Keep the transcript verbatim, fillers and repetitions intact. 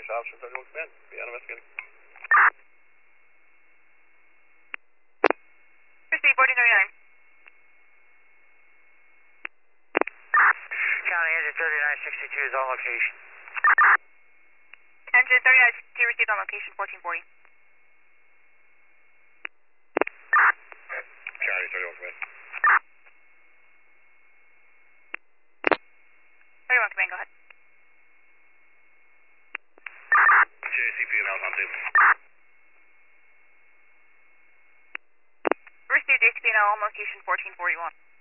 Police officer, thirty-one command. Be on investigating. Receive fourteen thirty-nine. County engine thirty-nine sixty-two is on location. Engine thirty-nine sixty-two received on location fourteen forty. County thirty-one command. thirty-one command, go ahead. J C P and I was on table. Received J C P now on location fourteen forty-one.